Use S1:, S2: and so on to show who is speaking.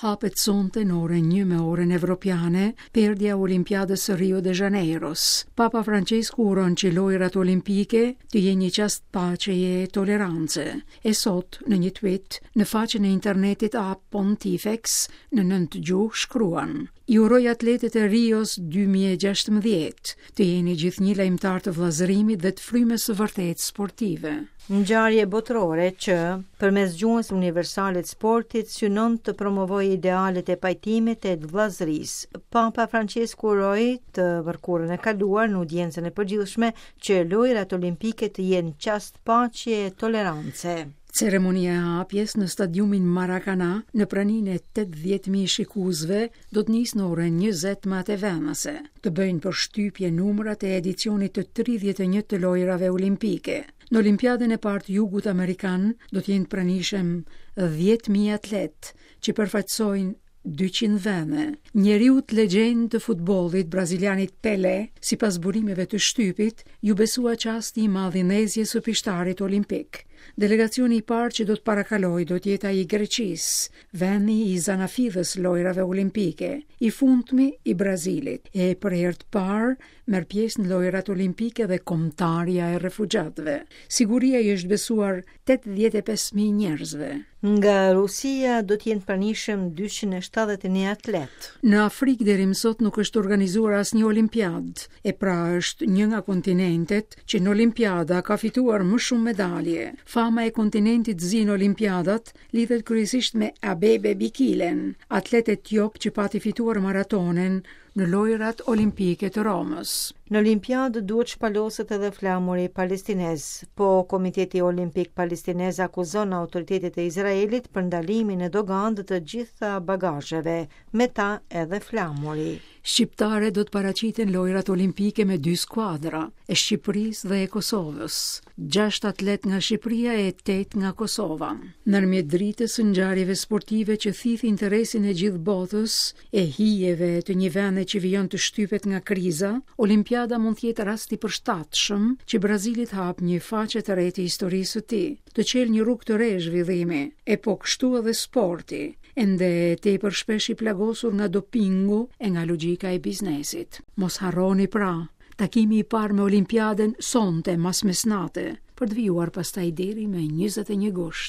S1: hapet sonte në orën 1 me orën evropiane, perdja Olimpiadës së Rio de Janeiros. Papa Francesku uron që lojrat olimpike të jenë një çast paqeje e tolerance. E sot, në një tweet, në faqen e internetit a Pontifex, në 9 gjuhë shkruan: I uroj atletet e Rios 2016 të jeni gjithnjë lajmtar të vllazërimit dhe të frymës së vërtetë sportive.
S2: Ngjarje botërore që, përmes gjuhës universale të sportit, synon të promovojë idealet e pajtimit e të vllazërisë. Papa Francesku uroi të mërkurën e kaluar në audiencën e përgjithshme që lojrat olimpike të jenë çast paqe e tolerance.
S1: Ceremonia e hapjes në stadiumin Maracana në praninë e 80.000 shikuesve do të nisë në orën 20 me atë venase. Të bëjnë përshtypje numrat e edicionit të 31 të lojrave olimpike. Në Olimpiadën e parë të Jugut Amerikan do të jenë pranishëm 10.000 atlet që përfaqësojnë 200 vende. Njeriut legjend të futbollit brazilianit Pelé, sipas burimeve të shtypit, ju besua çasti i madhinezjes së pishtarit olimpik. Delegacioni i parë që do të parakalojë do të jetë ai i Greqisë, vendi i zanafidhës lojrave olimpike, i fundmi i Brazilit. E për herë të parë merr pjesë në lojrat olimpike dhe kombëtarja e refugjatëve. Siguria i është besuar 85.000 njerëzve.
S2: Nga Rusia do të jenë pranishëm 271 atlet.
S1: Në Afrikë deri më sot nuk është organizuar asnjë olimpiadë, e pra është një nga kontinentet që në olimpiada ka fituar më shumë medalje. Fama e kontinentit zi në olimpiadat lidhet kryesisht me Abebe Bikilen, atlet etiop që pati fituar maratonen në lojrat olimpike të Romës.
S2: Në olimpiadë duhet shpaloset edhe flamuri palestinez, po Komiteti Olimpik Palestinez akuzon autoritetet e Izraelit për ndalimin e dogandë të gjitha bagazheve, me ta edhe flamuri.
S1: Shqiptare do të paraqiten lojrat olimpike me 2 skuadra, e Shqipërisë dhe e Kosovës. 6 atlet nga Shqipëria e 8 nga Kosova. Ndërmjet dritës së ngjarjeve sportive që thith interesin e gjithë botës, e hijeve të një vendi që vijon të shtypet nga kriza, Olimpiada mund të jetë rasti i përshtatshëm që Brazilit hap një faqe të re të historisë së tij, të çelë një rrugë të re zhvillimi, e po kështu edhe sporti, ende tepër shpesh i plagosur nga dopingu e nga logjika e biznesit. Mos harroni pra, takimi i parë me Olimpiadën sonte mas mesnate, për të vijuar pastaj deri me 21 gusht.